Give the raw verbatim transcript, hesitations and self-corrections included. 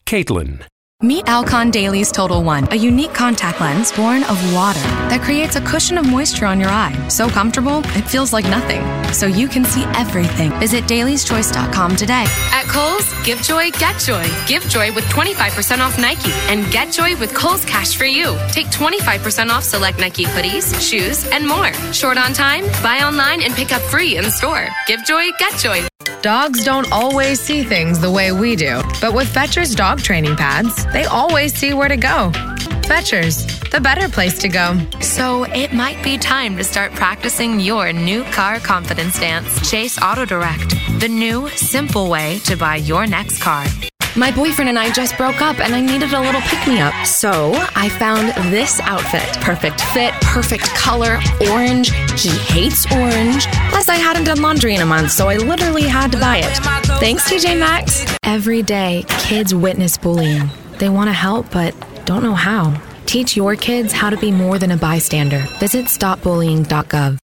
Caitlin. Meet Alcon Dailies Total One, a unique contact lens born of water that creates a cushion of moisture on your eye. So comfortable, it feels like nothing. So you can see everything. Visit dailies choice dot com today. At Kohl's, give joy, get joy. Give joy with twenty-five percent off Nike and get joy with Kohl's Cash for You. Take twenty-five percent off select Nike hoodies, shoes, and more. Short on time? Buy online and pick up free in store. Give joy, get joy. Dogs don't always see things the way we do, but with Fetcher's dog training pads, they always see where to go. Fetcher's, the better place to go. So it might be time to start practicing your new car confidence dance. Chase Auto Direct, the new, simple way to buy your next car. My boyfriend and I just broke up and I needed a little pick-me-up. So I found this outfit. Perfect fit, perfect color, orange. He hates orange. Plus I hadn't done laundry in a month, so I literally had to buy it. Thanks, T J Maxx. Every day, kids witness bullying. They want to help, but don't know how. Teach your kids how to be more than a bystander. Visit stop bullying dot gov.